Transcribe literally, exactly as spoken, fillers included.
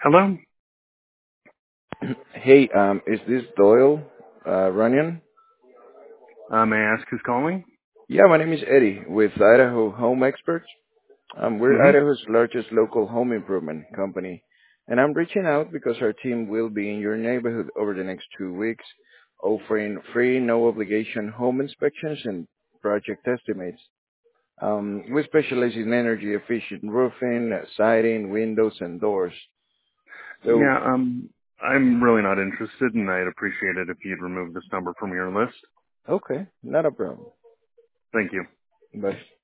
Hello? Hey, um, is this Doyle, uh, Runyon? Uh, may I ask who's calling? Yeah, my name is Eddie with Idaho Home Experts. Um, we're Mm-hmm. Idaho's largest local home improvement company, and I'm reaching out because our team will be in your neighborhood over the next two weeks, offering free, no obligation home inspections and project estimates. Um, we specialize in energy efficient roofing, uh, siding, windows, and doors. So, Yeah, um, I'm really not interested, and I'd appreciate it if you'd remove this number from your list. okay, not a problem. Thank you. Bye.